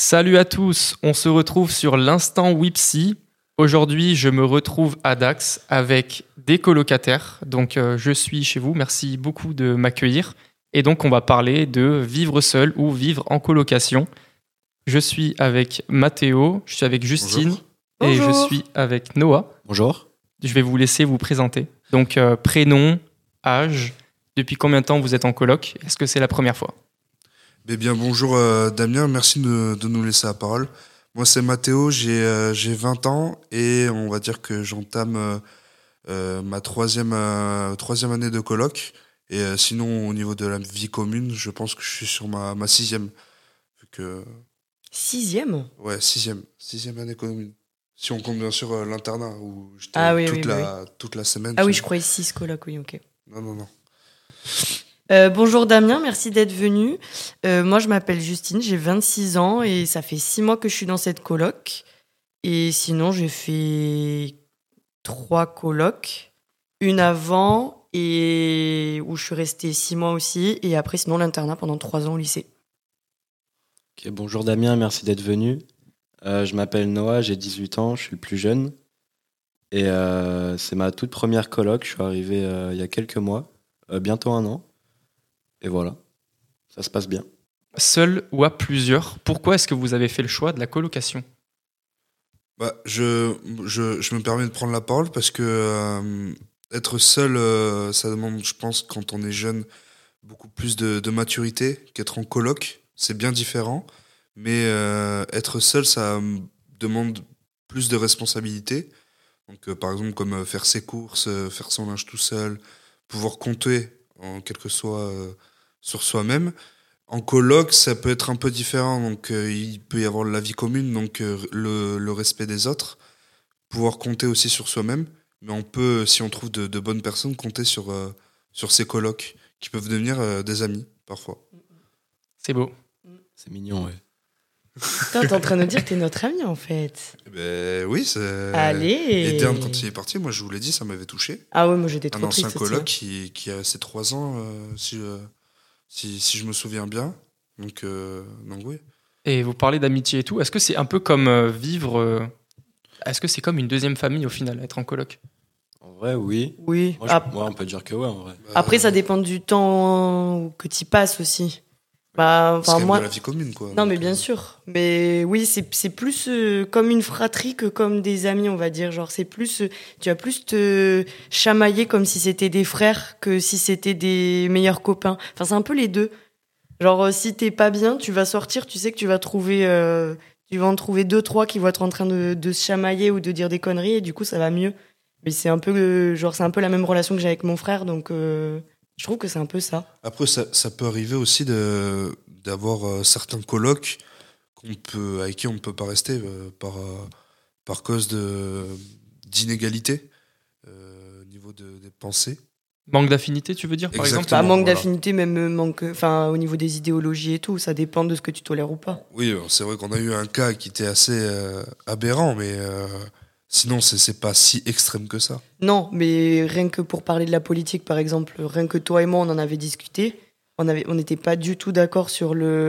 Salut à tous, on se retrouve sur l'instant Wipsy. Aujourd'hui, je me retrouve à Dax avec des colocataires. Donc, je suis chez vous. Merci beaucoup de m'accueillir. Et donc, on va parler de vivre seul ou vivre en colocation. Je suis avec Mathéo, je suis avec Justine. Bonjour. Et je Bonjour. suis avec Noah. Bonjour. Je vais vous laisser vous présenter. Donc, prénom, âge, depuis combien de temps vous êtes en coloc? Est-ce que c'est la première fois? Eh bien, bonjour Damien, merci de nous laisser la parole. Moi, c'est Mathéo, j'ai 20 ans et on va dire que j'entame ma troisième année de coloc. Et sinon, au niveau de la vie commune, je pense que je suis sur ma sixième. Vu que, Sixième? ouais, sixième année commune. Si on compte bien sûr l'internat où j'étais toute la semaine. Ah oui, je croyais 6 colocs, oui, ok. Non. Bonjour Damien, merci d'être venu. Moi, je m'appelle Justine, j'ai 26 ans et ça fait 6 mois que je suis dans cette coloc. Et sinon, j'ai fait 3 colocs. Une avant et où je suis restée 6 mois aussi. Et après, sinon, l'internat pendant 3 ans au lycée. Ok, bonjour Damien, merci d'être venu. Je m'appelle Noah, j'ai 18 ans, je suis le plus jeune. Et c'est ma toute première coloc, je suis arrivé il y a quelques mois, bientôt 1 an. Et voilà, ça se passe bien. Seul ou à plusieurs, pourquoi est-ce que vous avez fait le choix de la colocation? Je me permets de prendre la parole parce que être seul, ça demande, je pense, quand on est jeune, beaucoup plus de maturité qu'être en coloc. C'est bien différent, mais être seul, ça demande plus de responsabilité. Donc, par exemple, comme faire ses courses, faire son linge tout seul, pouvoir compter en quelque soit sur soi-même. En coloc, ça peut être un peu différent. Donc, il peut y avoir la vie commune, donc le respect des autres, pouvoir compter aussi sur soi-même. Mais on peut, si on trouve de bonnes personnes, compter sur ces colocs qui peuvent devenir des amis parfois. C'est beau. C'est mignon, ouais. Toi, t'es en train de nous dire que t'es notre ami en fait. Ben oui, c'est. Allez. Et Dern, quand il est parti, moi je vous l'ai dit, ça m'avait touché. Ah ouais, moi j'étais Un trop ancien triste. coloc qui a ses 3 ans, si je me souviens bien. Donc oui. Et vous parlez d'amitié et tout. Est-ce que c'est un peu comme vivre... Est-ce que c'est comme une deuxième famille au final, être en coloc? En vrai, oui. Oui. Moi, on peut dire que ouais, en vrai. Après, ça dépend du temps que tu passes aussi. C'est quand même Moi, de la vie commune, quoi. non, mais bien sûr. Mais oui, c'est plus comme une fratrie que comme des amis, on va dire. Genre, c'est plus, tu vas plus te chamailler comme si c'était des frères que si c'était des meilleurs copains. Enfin, c'est un peu les deux. Genre, si t'es pas bien, tu vas sortir, tu sais que tu vas en trouver 2, 3 qui vont être en train de se chamailler ou de dire des conneries et du coup, ça va mieux. Mais c'est un peu, c'est un peu la même relation que j'ai avec mon frère, donc je trouve que c'est un peu ça. Après, ça peut arriver aussi d'avoir certains colocs avec qui on ne peut pas rester par cause d'inégalités au niveau des pensées. Manque d'affinité, tu veux dire, par exemple? Exactement. Manque voilà. d'affinité, même au niveau des idéologies et tout, ça dépend de ce que tu tolères ou pas. Oui, c'est vrai qu'on a eu un cas qui était assez aberrant, mais sinon, c'est pas si extrême que ça. Non, mais rien que pour parler de la politique, par exemple, rien que toi et moi, on en avait discuté. On n'était pas du tout d'accord sur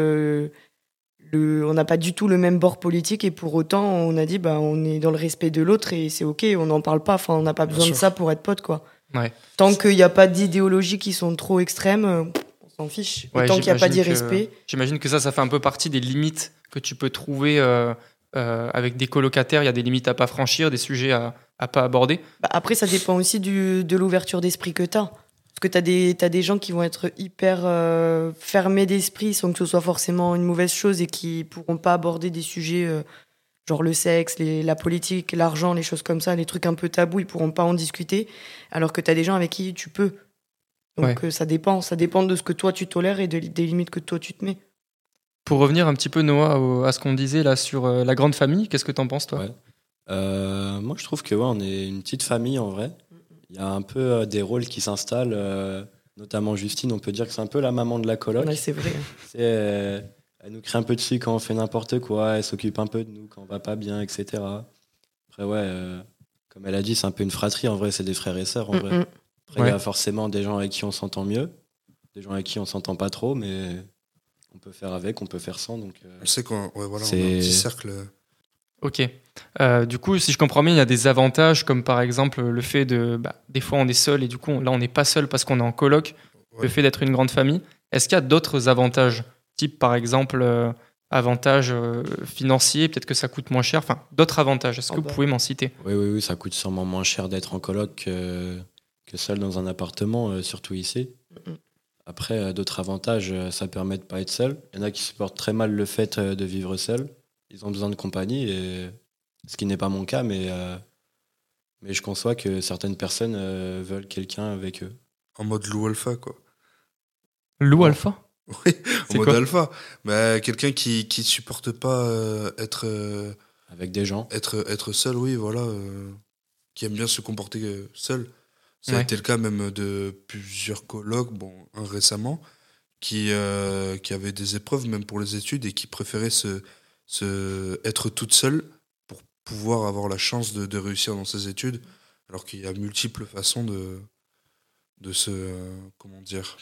on n'a pas du tout le même bord politique et pour autant, on a dit, on est dans le respect de l'autre et c'est ok, on n'en parle pas. Enfin, on n'a pas besoin de ça pour être potes, quoi. Ouais. Tant qu'il n'y a pas d'idéologies qui sont trop extrêmes, on s'en fiche. Et Ouais, tant qu'il n'y a pas j'imagine d'irrespect. J'imagine que ça fait un peu partie des limites que tu peux trouver avec des colocataires. Il y a des limites à pas franchir, des sujets à pas aborder. Après, ça dépend aussi de l'ouverture d'esprit que tu as. Parce que t'as des gens qui vont être hyper fermés d'esprit sans que ce soit forcément une mauvaise chose et qui pourront pas aborder des sujets genre le sexe, la politique, l'argent, les choses comme ça, les trucs un peu tabous, ils pourront pas en discuter. Alors que t'as des gens avec qui tu peux. Donc ça dépend de ce que toi tu tolères et des limites que toi tu te mets. Pour revenir un petit peu, Noah, à ce qu'on disait là sur la grande famille, qu'est-ce que t'en penses, toi? Ouais. Moi, je trouve que on est une petite famille en vrai. Il y a un peu des rôles qui s'installent, notamment Justine, on peut dire que c'est un peu la maman de la coloc. Ouais, c'est vrai. Elle nous crie un peu dessus quand on fait n'importe quoi, elle s'occupe un peu de nous quand on va pas bien, etc. Après, comme elle a dit, c'est un peu une fratrie, en vrai, c'est des frères et sœurs, en vrai. Après, il y a forcément des gens avec qui on s'entend mieux, des gens avec qui on s'entend pas trop, mais on peut faire avec, on peut faire sans. Donc, On sait qu'on on a un C'est- petit cercle. Ok. Du coup, si je comprends bien, il y a des avantages comme par exemple le fait de, des fois on est seul et du coup là on n'est pas seul parce qu'on est en coloc. Ouais. Le fait d'être une grande famille. Est-ce qu'il y a d'autres avantages, type par exemple avantages financiers, peut-être que ça coûte moins cher. Enfin, d'autres avantages. Est-ce que vous pouvez m'en citer? oui, ça coûte sûrement moins cher d'être en coloc que seul dans un appartement, surtout ici. Mhm. Après, d'autres avantages, ça permet de pas être seul. Il y en a qui supportent très mal le fait de vivre seul. Ils ont besoin de compagnie, et ce qui n'est pas mon cas, mais je conçois que certaines personnes veulent quelqu'un avec eux. En mode loup alpha, quoi. Loup Ouais. alpha? Oui, en C'est mode quoi? alpha. Mais quelqu'un qui supporte pas Avec des gens. être seul, oui, voilà. Qui aime bien se comporter seul. Ça a Ouais. été le cas même de plusieurs colocs, un récemment, qui avaient des épreuves même pour les études et qui préféraient être toute seule pour pouvoir avoir la chance de réussir dans ses études, alors qu'il y a multiples façons de se comment dire,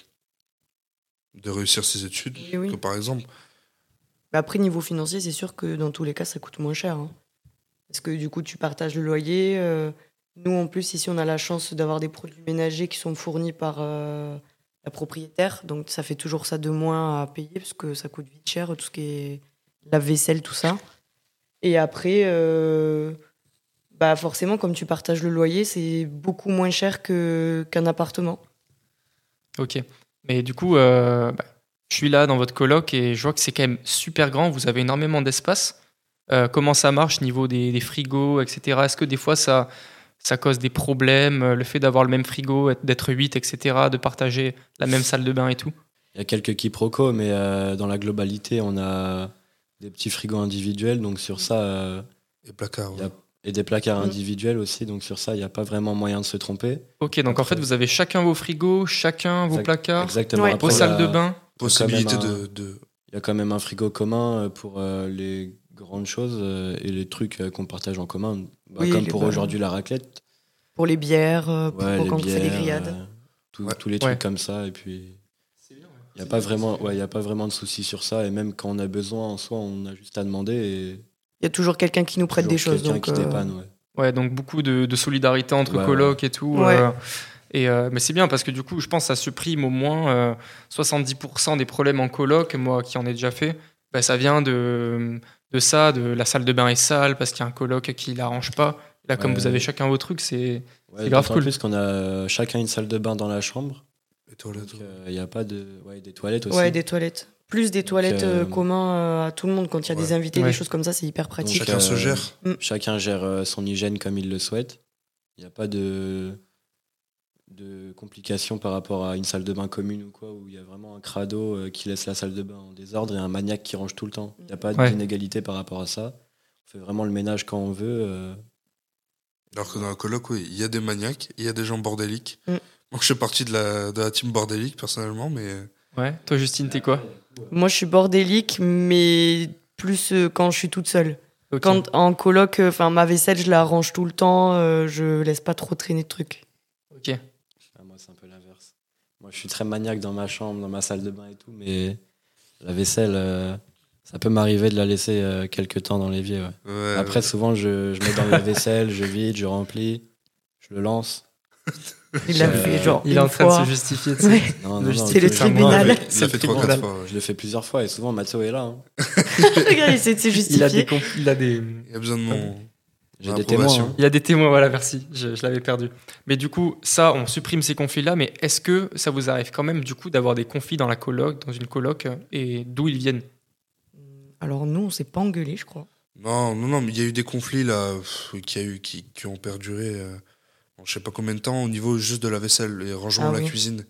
de réussir ses études. Oui. Que par exemple, Après, niveau financier, c'est sûr que dans tous les cas, ça coûte moins cher. Hein. Parce que du coup, tu partages le loyer. Nous, en plus, ici, on a la chance d'avoir des produits ménagers qui sont fournis par la propriétaire. Donc, ça fait toujours ça de moins à payer parce que ça coûte vite cher, tout ce qui est la vaisselle, tout ça. Et après, forcément, comme tu partages le loyer, c'est beaucoup moins cher qu'un appartement. Ok. Mais du coup, je suis là dans votre coloc et je vois que c'est quand même super grand. Vous avez énormément d'espace. Comment ça marche niveau des frigos, etc. Est-ce que des fois ça cause des problèmes, le fait d'avoir le même frigo, d'être 8, etc., de partager la même salle de bain et tout? Il y a quelques quiproquos, mais dans la globalité, on a des petits frigos individuels. Donc sur ça, les placards. il y a- et des placards Mm. individuels aussi. Donc sur ça, il n'y a pas vraiment moyen de se tromper. Ok, donc en fait, vous avez chacun vos frigos, chacun vos placards, Exactement. Ouais. vos Après, salles il y de a- bain. Possibilité quand même de Il y a quand même un frigo commun pour les grandes choses et les trucs qu'on partage en commun. Oui, Comme les pour bars. aujourd'hui la raclette. Pour les bières, Ouais, pour les quand on fait des bières, grillades. Ouais. tous les Ouais. trucs comme ça. Et puis, il n'y a pas vraiment de souci sur ça. Et même quand on a besoin, en soi, on a juste à demander. Et Il y a toujours quelqu'un qui nous prête des toujours choses. quelqu'un Donc, qui dépanne. Ouais. Ouais, donc beaucoup de solidarité entre Ouais, colocs et tout. Ouais. Mais c'est bien parce que du coup, je pense que ça supprime au moins 70% des problèmes en coloc. Moi qui en ai déjà fait, ça vient de ça, de la salle de bain est sale parce qu'il y a un coloc qui l'arrange pas. Là, comme Ouais. vous avez chacun vos trucs, c'est Ouais, grave d'autant cool. plus qu'on a chacun une salle de bain dans la chambre. les toilettes. Donc, il n'y a pas de. Ouais, des toilettes aussi. ouais, des toilettes. Plus des toilettes euh, communs à tout le monde. Quand il y a ouais. des invités, Ouais. des choses comme ça, c'est hyper pratique. Donc, Chacun se gère. Chacun gère son hygiène comme il le souhaite. Il n'y a pas de complications par rapport à une salle de bain commune ou quoi, où il y a vraiment un crado qui laisse la salle de bain en désordre et un maniaque qui range tout le temps. Il n'y a pas Ouais. d'inégalité par rapport à ça. On fait vraiment le ménage quand on veut. Alors que dans la coloc, oui, il y a des maniaques, il y a des gens bordéliques. Mm. Moi, je fais partie de la team bordélique, personnellement, mais Ouais. Toi, Justine, t'es quoi? Moi, je suis bordélique, mais plus quand je suis toute seule. Ok. Quand en coloc, ma vaisselle, je la range tout le temps. Je laisse pas trop traîner de trucs. Ok. Moi, c'est un peu l'inverse. Moi, je suis très maniaque dans ma chambre, dans ma salle de bain et tout, mais la vaisselle, ça peut m'arriver de la laisser quelques temps dans l'évier. Ouais. ouais, Après, souvent, je mets dans la vaisselle, je vide, je remplis, je le lance. Il l'a Euh, fait genre Il est en une train de fois. se justifier. tu sais. Ouais. Non, C'est le je- tribunal. il C'est l'a le fait 3-4 tribunal. fois. ouais. Je le fais plusieurs fois et souvent Mathéo est là. Hein. Regarde, il essaie de se Il a des, justifier. il a des, Il y a besoin de mon. J'ai Mon des témoins. approbation. Hein. il y a des témoins, voilà, merci, je l'avais perdu. Mais du coup, ça, on supprime ces conflits-là, mais est-ce que ça vous arrive quand même, du coup, d'avoir des conflits dans dans une coloc, et d'où ils viennent? Alors nous, on s'est pas engueulé, je crois. Non, mais il y a eu des conflits là, qui ont perduré, je sais pas combien de temps, au niveau juste de la vaisselle, les rangements Ah de la oui. cuisine.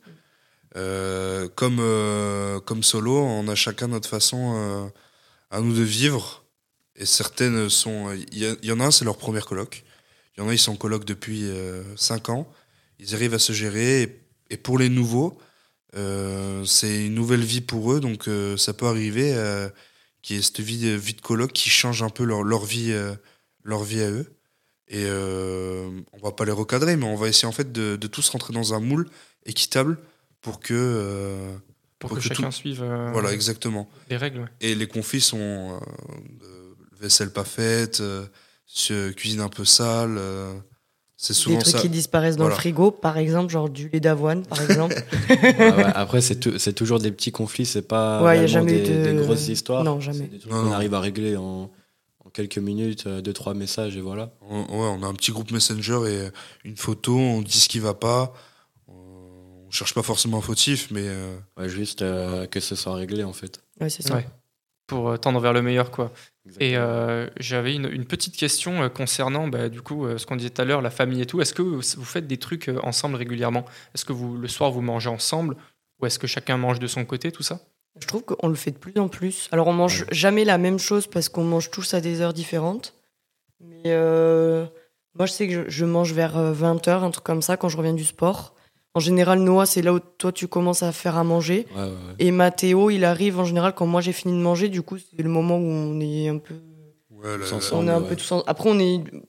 Comme solo, on a chacun notre façon à nous de vivre. Et certaines sont. Il y en a un, c'est leur première coloc. Il y en a, ils sont en coloc depuis 5 ans. Ils arrivent à se gérer. Et pour les nouveaux, c'est une nouvelle vie pour eux. Donc ça peut arriver qu'il y ait cette vie de coloc qui change un peu leur vie à eux. Et on va pas les recadrer, mais on va essayer en fait de tous rentrer dans un moule équitable pour que Pour Pour que que chacun tout- suive Voilà, exactement. les règles. Ouais. Et les conflits sont vaisselle pas faite, cuisine un peu sale. C'est Des souvent trucs ça. qui disparaissent dans Voilà. le frigo, par exemple, genre du lait d'avoine, par exemple. Ouais. Après, c'est toujours des petits conflits, c'est pas Ouais, y a réellement jamais des de- grosses histoires. Non, jamais. C'est des trucs Non, qu'on non. arrive à régler en quelques minutes, 2-3 messages et voilà. On a un petit groupe Messenger et une photo, on dit ce qui va pas. On cherche pas forcément un fautif, mais Ouais, juste que ce soit réglé en fait. Ouais, c'est ça. Ouais. Pour tendre vers le meilleur, quoi. Et Exactement. j'avais une petite question concernant, du coup, ce qu'on disait tout à l'heure, la famille et tout. Est-ce que vous faites des trucs ensemble régulièrement? Est-ce que le soir, vous mangez ensemble? Ou est-ce que chacun mange de son côté, tout ça? Je trouve qu'on le fait de plus en plus. Alors, on mange jamais la même chose parce qu'on mange tous à des heures différentes. Mais moi, je sais que je mange vers 20h, un truc comme ça, quand je reviens du sport. En général, Noah, c'est là où toi, tu commences à faire à manger. Ouais. Et Mathéo, il arrive en général quand moi j'ai fini de manger. Du coup, c'est le moment où on est un peu. ouais, Tous On ensemble. est un Ouais. peu tous Après, on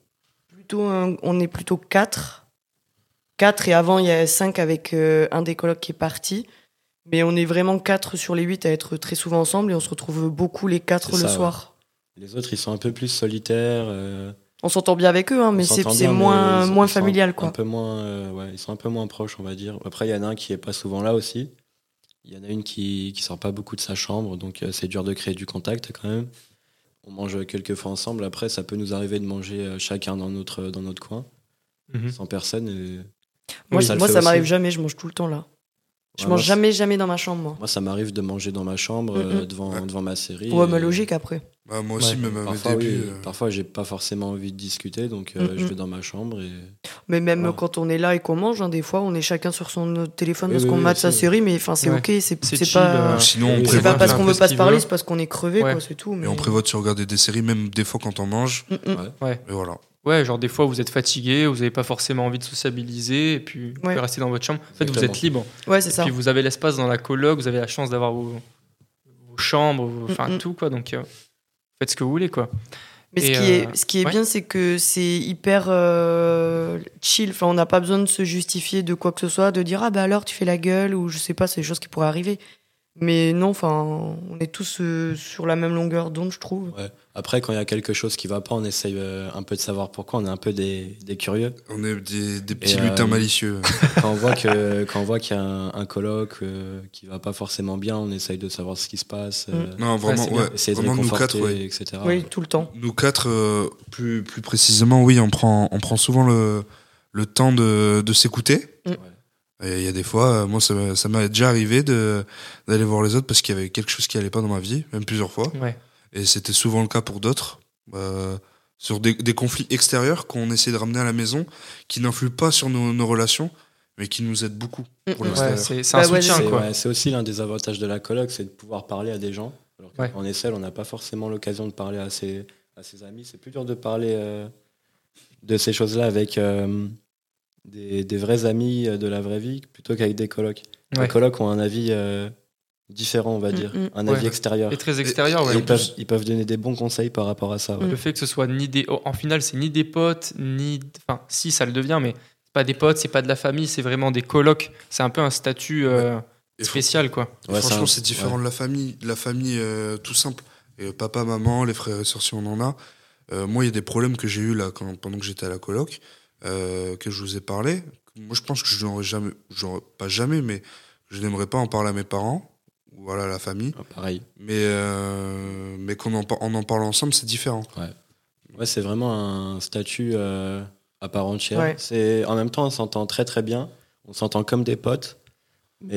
est plutôt 4. 4 et avant, il y a 5 avec un des colocs qui est parti. Mais on est vraiment 4 sur les 8 à être très souvent ensemble et on se retrouve beaucoup les 4 C'est le ça, soir. Les autres, ils sont un peu plus solitaires. On s'entend bien avec eux, hein, mais On s'entend c'est bien, mais moins, ils moins sont familial, Un quoi. peu moins, ils sont un peu moins proches, on va dire. Après, il y en a un qui est pas souvent là aussi. Il y en a une qui sort pas beaucoup de sa chambre, donc c'est dur de créer du contact quand même. On mange quelques fois ensemble. Après, ça peut nous arriver de manger chacun dans notre coin, Mhm. sans personne. Et Moi, ça le moi fait ça aussi. m'arrive jamais, je mange tout le temps là. Je Ouais, mange moi, jamais dans ma chambre, moi. Moi, ça m'arrive de manger dans ma chambre Mhm. devant ma série. Ouais, et- ma logique après. bah, moi aussi, Ouais. même à mes Parfois, débuts. oui, parfois, j'ai pas forcément envie de discuter, donc Mhm. je vais dans ma chambre et Mais même Voilà. quand on est là et qu'on mange, hein, des fois, on est chacun sur son téléphone Oui, parce oui, qu'on oui, mate sa aussi. série, mais enfin, c'est Ouais. ok, C'est c'est chill, pas. Ou sinon, oui, on oui, C'est prévoit, pas parce un qu'on peu veut ce pas se qu'il parler, veut. c'est parce qu'on est crevé, Ouais. quoi, c'est tout. mais Mais on prévoit de se regarder des séries, même des fois quand on mange. Mm, mm. ouais. Ouais. Et voilà. Ouais, genre des fois vous êtes fatigué, vous n'avez pas forcément envie de sociabiliser, et puis vous pouvez Ouais. rester dans votre chambre. En fait, vous Exactement. êtes libre. Ouais, c'est Et ça. puis vous avez l'espace dans la coloc, vous avez la chance d'avoir vos chambres, enfin Mm, mm. tout, quoi. Donc faites ce que vous voulez, quoi. Mais Et, ce qui est ouais. bien, c'est que c'est hyper chill. Enfin, on n'a pas besoin de se justifier de quoi que ce soit, de dire ah bah alors tu fais la gueule ou je sais pas, c'est des choses qui pourraient arriver. Mais non, enfin, on est tous sur la même longueur d'onde, je trouve. Ouais. Après, quand il y a quelque chose qui va pas, on essaye un peu de savoir pourquoi. On est un peu des curieux. On est des petits Et, lutins malicieux. Quand on voit qu'il y a un colloque qui va pas forcément bien, on essaye de savoir ce qui se passe, Non, vraiment, c'est bien. ouais. essayer de Vraiment, nous réconforter, quatre, ouais. etc. Oui, tout le temps. Nous quatre, plus précisément, oui, on prend souvent le temps de s'écouter. Et il y a des fois, moi, ça m'est déjà arrivé d'aller voir les autres parce qu'il y avait quelque chose qui allait pas dans ma vie, même plusieurs fois. Ouais. Et c'était souvent le cas pour d'autres. Sur des conflits extérieurs qu'on essaie de ramener à la maison, qui n'influent pas sur nos relations, mais qui nous aident beaucoup pour Mm, mm. l'extérieur. Ouais, c'est un Bah ouais, soutien, C'est quoi. ouais, c'est aussi l'un des avantages de la coloc, c'est de pouvoir parler à des gens. Alors que Ouais. quand on est seul, on n'a pas forcément l'occasion de parler à ses amis. C'est plus dur de parler de ces choses-là avec des vrais amis de la vraie vie plutôt qu'avec des colocs. Ouais. Les colocs ont un avis différent, on va dire, Mm, mm. un Ouais. avis extérieur. Et très extérieur, Et ouais. Et en ils peuvent donner des bons conseils par rapport à ça. Ouais. Le fait que ce soit ni des. En final, c'est ni des potes, ni. Enfin, si, ça le devient, mais c'est pas des potes, c'est pas de la famille, c'est vraiment des colocs. C'est un peu un statut Et spécial, quoi. Et Ouais, franchement, c'est c'est différent de la famille. La famille, tout simple. Et Mm. maman, les frères et sœurs, si on en a. Moi, il y a des problèmes que j'ai eu là pendant que j'étais à la coloc, que je vous ai parlé. Moi, je pense que je n'aurais jamais, pas jamais, mais je n'aimerais pas en parler à mes parents ou à la famille. Pareil. Mais qu'on en parle ensemble, c'est différent. Ouais, c'est vraiment un statut à part entière. Ouais. En même temps, on s'entend très très bien. On s'entend comme des potes. Mais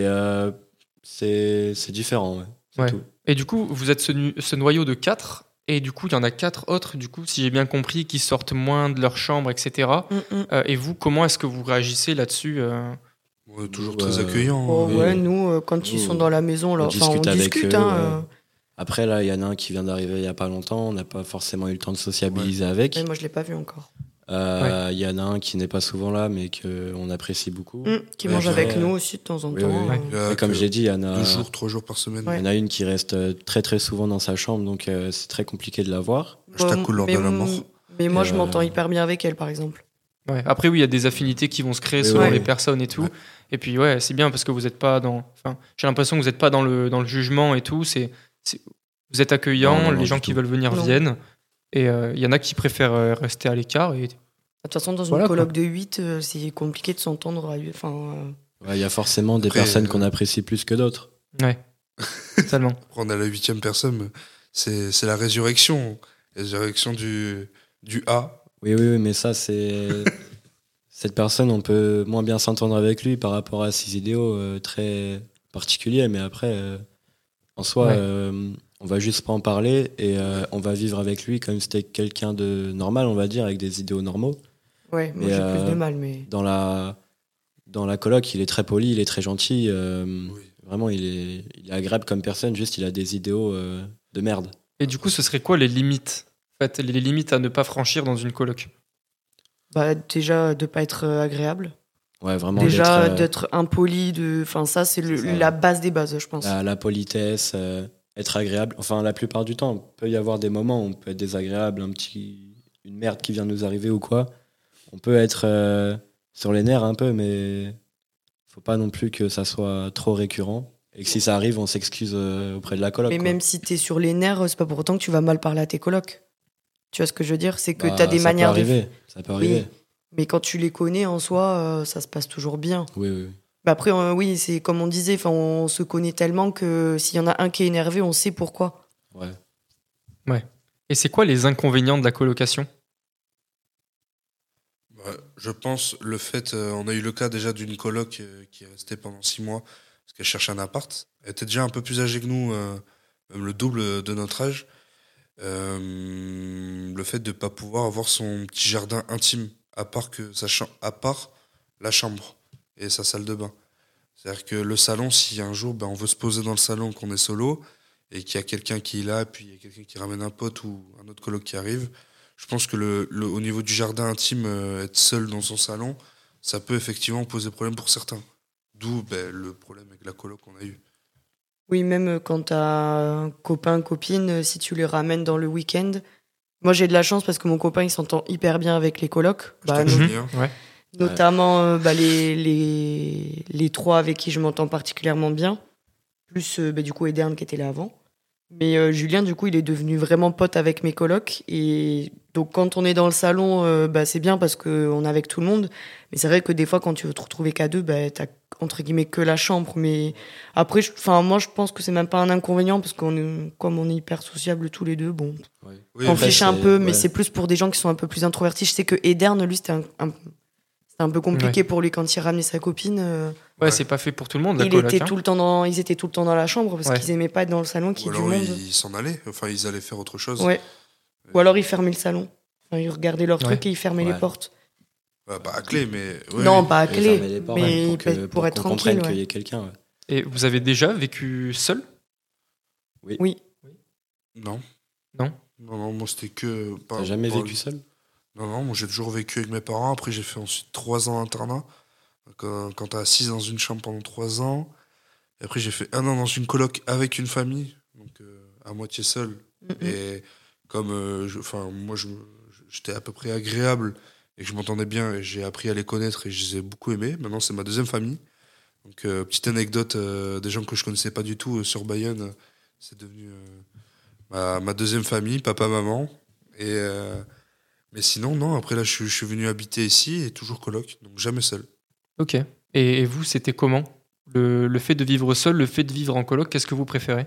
c'est différent. Ouais. C'est Ouais. tout. Et du coup, vous êtes ce noyau de 4, et du coup, il y en a 4 autres, du coup, si j'ai bien compris, qui sortent moins de leur chambre, etc. Mm, mm. Et vous, comment est-ce que vous réagissez là-dessus On est toujours Nous, très accueillant. Oh, hein. ouais, nous, quand ils Nous, sont dans la maison, on on discute avec discute. eux, Hein, Après, là, il y en a un qui vient d'arriver il n'y a pas longtemps. On n'a pas forcément eu le temps de sociabiliser avec. mais moi, je l'ai pas vu encore. Il y en a un qui n'est pas souvent là, mais qu'on apprécie beaucoup. Qui Ouais, mange après, avec nous aussi de temps en oui, temps. oui, oui. Il y a Et comme que j'ai dit, il y en a 2 jours, 3 jours par semaine. Ouais. il y en a une qui reste très très souvent dans sa chambre, donc c'est très compliqué de la voir. Hashtag couleur de mais, la mort. mais moi, Et, je m'entends hyper bien avec elle, par exemple. Ouais. Après, oui, il y a des affinités qui vont se créer Oui, selon oui. les personnes et tout. Ouais. Et puis ouais, c'est bien parce que vous êtes pas dans. Enfin, j'ai l'impression que vous n'êtes pas dans le jugement et tout. Vous êtes accueillant, Non, les gens du qui tout. veulent venir Non. viennent. Et il y en a qui préfèrent rester à l'écart. Et De toute façon, dans Voilà, une coloc de 8, c'est compliqué de s'entendre. Enfin, Ouais, il y a forcément des Après, personnes qu'on apprécie plus que d'autres. ouais, totalement. Après, on a la 8e personne, c'est la résurrection. La résurrection du A. Oui, mais ça, c'est. Cette personne, on peut moins bien s'entendre avec lui par rapport à ses idéaux très particuliers, mais après, en soi, Ouais. on va juste pas en parler et on va vivre avec lui comme si c'était quelqu'un de normal, on va dire, avec des idéaux normaux. ouais, moi Et, j'ai plus de mal, mais. Dans la coloc, il est très poli, il est très gentil. Oui. Vraiment, il est agréable comme personne, juste il a des idéaux de merde. Et du coup, ce serait quoi les limites? En fait, les limites à ne pas franchir dans une coloc. Bah, déjà, de pas être agréable. Ouais, vraiment. Déjà, d'être, d'être impoli. Enfin, ça, c'est C'est ça. la base des bases, je pense. la politesse, être agréable. Enfin, la plupart du temps, il peut y avoir des moments où on peut être désagréable, une merde qui vient nous arriver ou quoi. On peut être sur les nerfs un peu, mais faut pas non plus que ça soit trop récurrent. Et que si ça arrive, on s'excuse auprès de la coloc. Mais quoi. même si t'es sur les nerfs, c'est pas pour autant que tu vas mal parler à tes colocs. Tu vois ce que je veux dire? C'est que Bah, t'as des ça manières peut arriver, ça peut arriver. Mais quand tu les connais en soi, ça se passe toujours bien. Oui. Bah après, oui, c'est comme on disait, on se connaît tellement que s'il y en a un qui est énervé, on sait pourquoi. Ouais. Et c'est quoi les inconvénients de la colocation? Je pense le fait, on a eu le cas déjà d'une coloc qui est restée pendant 6 mois parce qu'elle cherchait un appart. Elle était déjà un peu plus âgée que nous, même le double de notre âge. Le fait de ne pas pouvoir avoir son petit jardin intime, à part à part la chambre et sa salle de bain. C'est-à-dire que le salon, si un jour on veut se poser dans le salon, qu'on est solo et qu'il y a quelqu'un qui est là, et puis il y a quelqu'un qui ramène un pote ou un autre coloc qui arrive, je pense que au niveau du jardin intime, être seul dans son salon, ça peut effectivement poser problème pour certains. D'où le problème avec la coloc qu'on a eu. Oui, même quand t'as un copain, copine, si tu les ramènes dans le week-end. Moi, j'ai de la chance parce que mon copain, il s'entend hyper bien avec les colocs. Bah, Je te no- le dis, hein. Ouais. Notamment les trois avec qui je m'entends particulièrement bien. Plus, du coup, Ederne qui était là avant. Mais Julien, du coup, il est devenu vraiment pote avec mes colocs. Et donc, quand on est dans le salon, c'est bien parce qu'on est avec tout le monde. Mais c'est vrai que des fois, quand tu veux te retrouver qu'à deux, t'as entre guillemets que la chambre. Mais après, moi, je pense que c'est même pas un inconvénient parce comme on est hyper sociables tous les deux, bon, Oui, on après, fiche un peu, mais ouais. c'est plus pour des gens qui sont un peu plus introvertis. Je sais que Ederne, lui, c'était un peu compliqué pour lui quand il ramenait sa copine. Ouais, c'est pas fait pour tout le monde, la Ils coloc. étaient hein. tout le temps dans la chambre parce Ouais. qu'ils aimaient pas être dans le salon, qu'il Ou y ait du alors monde. ils s'en allaient, enfin ils allaient faire autre chose. Ouais. Ou alors ils fermaient le salon. Enfin, ils regardaient leur truc et ils fermaient Ouais. les portes. Pas à clé, mais. ouais, Non, oui. pas à Et clé, fermer les portes, mais ouais, pour être qu'on tranquille. comprenne qu'il y Ouais. ait quelqu'un. Ouais. Et vous avez déjà vécu seul? Oui. Non. Non. Non, moi c'était que. T'as jamais vécu seul? Non, moi j'ai toujours vécu avec mes parents. Après, j'ai fait ensuite 3 ans d'internat. Quand t'as 6 dans une chambre pendant 3 ans. Et après, j'ai fait 1 an dans une coloc avec une famille. Donc à moitié seul. Mhm. Et comme moi, j'étais à peu près agréable et que je m'entendais bien et j'ai appris à les connaître et je les ai beaucoup aimés. Maintenant, c'est ma deuxième famille. Donc, petite anecdote des gens que je connaissais pas du tout sur Bayonne. C'est devenu ma deuxième famille, papa, maman. Mais sinon, non, après là, je suis venu habiter ici et toujours coloc, donc jamais seul. Ok. Et vous, c'était comment? Le fait de vivre seul, le fait de vivre en coloc, qu'est-ce que vous préférez?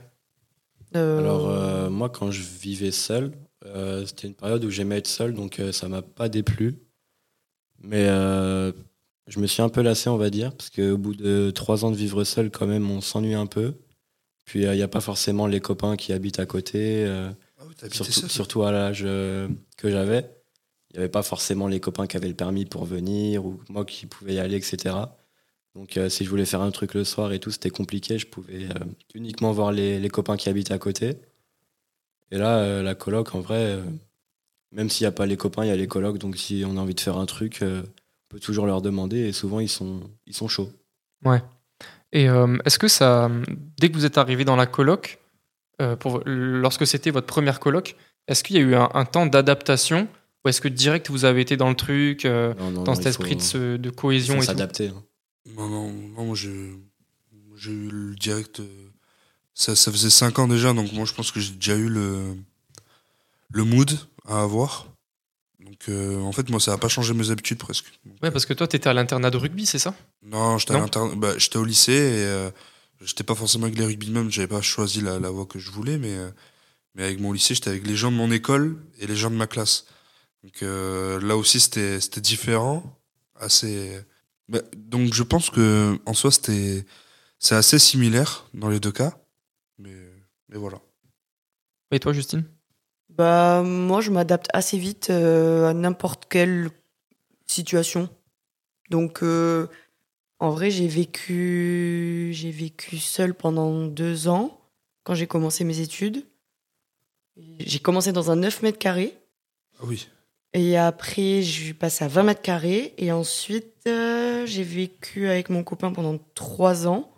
Alors, moi, quand je vivais seul, c'était une période où j'aimais être seul, donc ça m'a pas déplu. Mais je me suis un peu lassé, on va dire, parce qu'au bout de 3 ans de vivre seul, quand même, on s'ennuie un peu. Puis, il n'y a pas forcément les copains qui habitent à côté, Ah oui, t'as habité seul. surtout à l'âge que j'avais. Il n'y avait pas forcément les copains qui avaient le permis pour venir, ou moi qui pouvais y aller, etc. Donc, si je voulais faire un truc le soir et tout, c'était compliqué. Je pouvais uniquement voir les copains qui habitent à côté. Et là, la coloc, en vrai, même s'il n'y a pas les copains, il y a les colocs. Donc, si on a envie de faire un truc, on peut toujours leur demander. Et souvent, ils sont chauds. Ouais. Et est-ce que ça, dès que vous êtes arrivé dans la coloc, lorsque c'était votre première coloc, est-ce qu'il y a eu un temps d'adaptation ou est-ce que direct vous avez été dans le truc, Non, dans cet esprit de cohésion il faut et tout? s'adapter. Hein. Non, moi j'ai eu le direct. Ça faisait 5 ans déjà, donc moi je pense que j'ai déjà eu le mood à avoir. Donc en fait, moi ça n'a pas changé mes habitudes presque. Donc, Ouais, parce que toi, t'étais à l'internat de rugby, c'est ça? non, j'étais Non. j'étais au lycée et j'étais pas forcément avec les rugbymen, j'avais pas choisi la voie que je voulais, mais avec mon lycée, j'étais avec les gens de mon école et les gens de ma classe. Donc là aussi, c'était différent. Assez. Donc je pense que en soi, c'est assez similaire dans les deux cas. Mais, mais voilà. Et toi, Justine? Bah, moi, je m'adapte assez vite à n'importe quelle situation. Donc, en vrai, j'ai vécu seule pendant 2 ans quand j'ai commencé mes études. J'ai commencé dans un 9 mètres carrés. Ah oui. Et après, je suis passée à 20 mètres carrés. Et ensuite, j'ai vécu avec mon copain pendant 3 ans.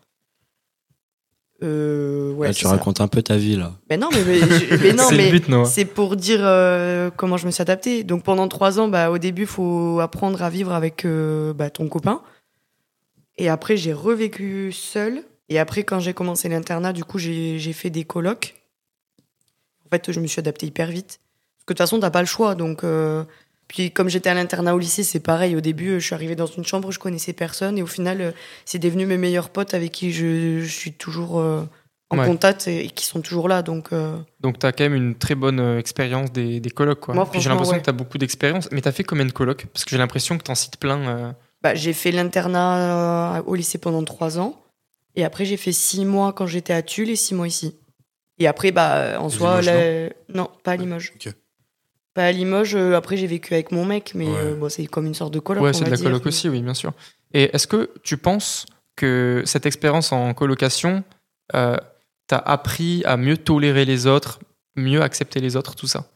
Ouais, Là, c'est tu ça. racontes un peu ta vie, là. Mais non, mais non, C'est le mais but, Noah. c'est pour dire comment je me suis adaptée. Donc pendant 3 ans, au début, faut apprendre à vivre avec ton copain. Et après, j'ai revécu seule. Et après, quand j'ai commencé l'internat, du coup, j'ai fait des colocs. En fait, je me suis adaptée hyper vite. Parce que de toute façon, t'as pas le choix. Donc, puis comme j'étais à l'internat au lycée, c'est pareil. Au début, je suis arrivée dans une chambre, je connaissais personne. Et au final, c'est devenu mes meilleurs potes avec qui je suis toujours en Ouais. contact et qui sont toujours là. Donc, Donc, t'as quand même une très bonne expérience des colocs, quoi. Moi, Puis j'ai franchement, l'impression ouais. que t'as beaucoup d'expérience. Mais t'as fait combien de colocs? Parce que j'ai l'impression que t'en cites plein. j'ai fait l'internat au lycée pendant 3 ans. Et après, j'ai fait 6 mois quand j'étais à Tulle et 6 mois ici. Et après, en Et soi, Limoges, non, pas à Limoges. Ok. Pas à Limoges. Après, j'ai vécu avec mon mec, mais Ouais. c'est comme une sorte de coloc. Ouais, on c'est de va la dire. coloc aussi, oui, bien sûr. Et est-ce que tu penses que cette expérience en colocation t'a appris à mieux tolérer les autres, mieux accepter les autres, tout ça?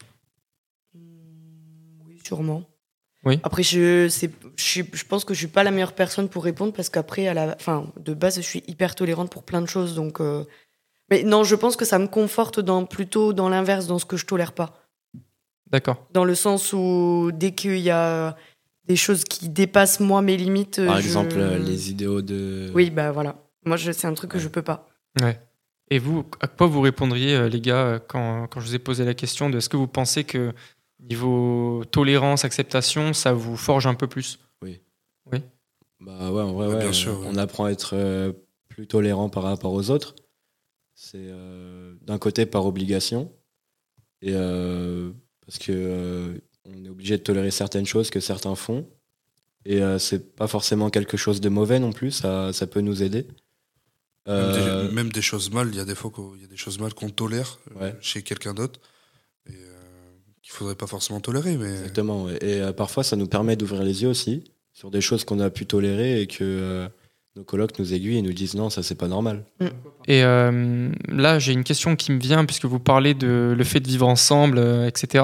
Oui, sûrement. Oui. Après, je pense que je suis pas la meilleure personne pour répondre parce qu'après, de base, je suis hyper tolérante pour plein de choses. Donc, mais non, je pense que ça me conforte plutôt dans l'inverse, dans ce que je tolère pas. D'accord. Dans le sens où dès qu'il y a des choses qui dépassent moi mes limites, Par exemple, les idéaux de... Oui, voilà. Moi, c'est un truc que Ouais. je peux pas. Ouais. Et vous, à quoi vous répondriez, les gars, quand je vous ai posé la question de est-ce que vous pensez que niveau tolérance, acceptation, ça vous forge un peu plus? Oui. Oui. Bah ouais, en vrai, Ouais, ouais, bien sûr, ouais. on apprend à être plus tolérant par rapport aux autres. C'est d'un côté par obligation, et parce que on est obligé de tolérer certaines choses que certains font, et c'est pas forcément quelque chose de mauvais non plus, ça peut nous aider. Même des choses mal, il y a des fois qu'il y a des choses mal qu'on tolère Ouais. chez quelqu'un d'autre et qu'il faudrait pas forcément tolérer. Mais Exactement, ouais. Et parfois ça nous permet d'ouvrir les yeux aussi sur des choses qu'on a pu tolérer et que nos colocs nous aiguillent et nous disent non, ça c'est pas normal. Et là, j'ai une question qui me vient, puisque vous parlez de le fait de vivre ensemble, etc.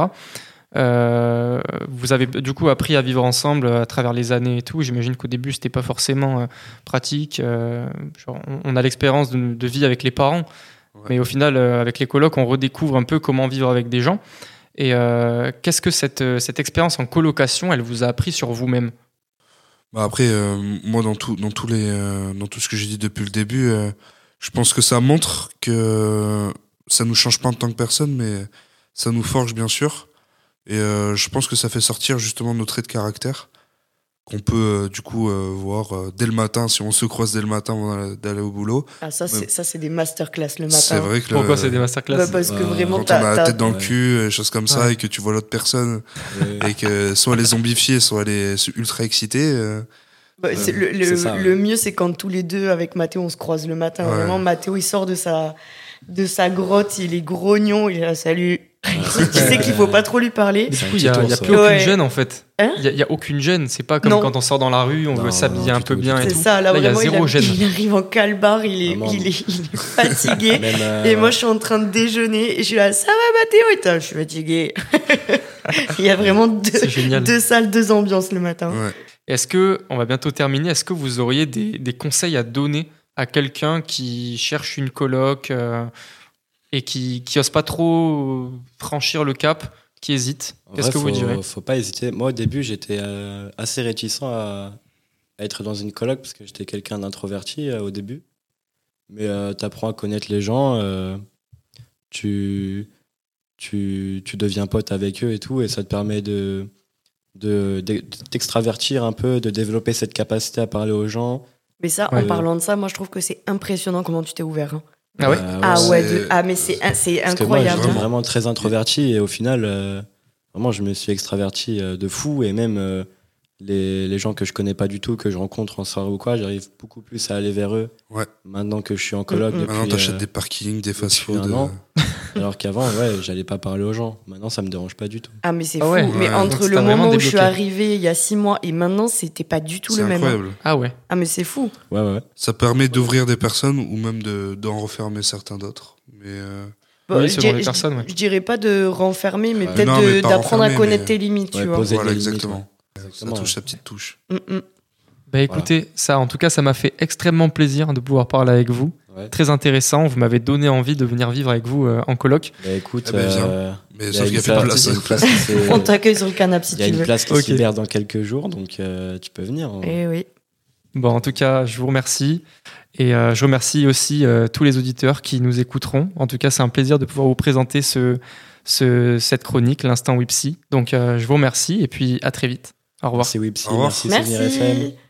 Vous avez du coup appris à vivre ensemble à travers les années et tout. J'imagine qu'au début, c'était pas forcément pratique. Genre, on a l'expérience de vie avec les parents, Ouais. mais au final, avec les colocs, on redécouvre un peu comment vivre avec des gens. Et qu'est-ce que cette expérience en colocation, elle vous a appris sur vous-même? après, moi dans tout ce que j'ai dit depuis le début, je pense que ça montre que ça nous change pas en tant que personne, mais ça nous forge bien sûr. Et je pense que ça fait sortir justement nos traits de caractère qu'on peut du coup voir dès le matin, si on se croise dès le matin avant d'aller au boulot. Ah, ça, Ouais. c'est des masterclass le matin. C'est vrai que Pourquoi c'est des masterclass? Parce que vraiment, quand on a la t'as- tête dans le Ouais. cul, et choses comme ça, Ouais. et que tu vois l'autre personne, Et- et que soit elle est zombifiée, soit elle est ultra excitée. c'est c'est ça, le mieux, c'est quand tous les deux, avec Mathéo, on se croise le matin. Ouais. Vraiment, Mathéo, il sort de sa grotte, il est grognon, il est là, salut. Tu sais qu'il faut pas trop lui parler. Mais C'est du un coup, il petit n'y a, tour, y a ça. plus aucune Ouais. gêne en fait. Hein Il n'y a aucune gêne. C'est pas comme Non. quand on sort dans la rue, on Non, veut s'habiller non, un du peu tout, bien du et C'est tout. ça, là, Là, il y a vraiment, zéro gêne. il arrive en calbar, il est, Vraiment. il est fatigué. Même, Et moi, je suis en train de déjeuner et je suis là, ça va, Mathéo? Et je suis fatigué. Il y a vraiment C'est génial. deux salles, deux ambiances le matin. Ouais. Est-ce que, on va bientôt terminer, est-ce que vous auriez des conseils à donner à quelqu'un qui cherche une coloc et qui ose pas trop franchir le cap, qui hésite? En Qu'est-ce vrai, que vous direz? faut pas hésiter. Moi, au début, j'étais assez réticent à être dans une coloc parce que j'étais quelqu'un d'introverti au début. Mais t'apprends à connaître les gens, tu deviens pote avec eux et tout, et ça te permet d'extravertir un peu, de développer cette capacité à parler aux gens. Mais ça, en parlant de ça, moi je trouve que c'est impressionnant comment tu t'es ouvert. Hein. Ah ouais. Mais c'est Parce incroyable. Que moi, j'étais vraiment très introverti et au final, vraiment, je me suis extraverti de fou, et même les gens que je connais pas du tout, que je rencontre en soirée ou quoi, j'arrive beaucoup plus à aller vers eux. Ouais. Maintenant que je suis en coloc. Maintenant, t'achètes des parkings, des fast-food. Alors qu'avant, j'allais pas parler aux gens. Maintenant, ça me dérange pas du tout. Ah, mais c'est Ah fou. ouais. Mais Ouais. entre Donc, le ça a vraiment moment où je suis débloqué. arrivée il y a 6 mois et maintenant, c'était pas du tout C'est le même. incroyable. Ah ouais. Ah, mais c'est fou. Ouais. Ça permet d'ouvrir des personnes ou même d'en refermer certains d'autres. Mais Oui, je selon dirais- les personnes, ouais. je dirais pas de renfermer, mais Ouais. peut-être Non, mais pas d'apprendre à renfermer, connaître mais- tes limites, Ouais, tu vois. poser voilà, des limites, exactement. Ça Exactement. touche sa petite touche. Bah écoutez, ça, en tout cas, ça m'a fait extrêmement plaisir de pouvoir parler avec vous. Ouais. Très intéressant. Vous m'avez donné envie de venir vivre avec vous en coloc. Bah, écoute, Eh ben, viens. Mais sauf qu'il n'y a plus de place. il y a une place qui s'est- On t'accueille sur le canapé si il y a tu une veux. place qui Ok. se libère dans quelques jours, donc tu peux venir. hein. Eh oui. Bon, en tout cas, je vous remercie. Et je remercie aussi tous les auditeurs qui nous écouteront. En tout cas, c'est un plaisir de pouvoir vous présenter cette chronique, l'Instant Wipsy. Donc, je vous remercie et puis à très vite. Au revoir. Merci Wipsy, Au revoir. merci Souvenir FM. Merci.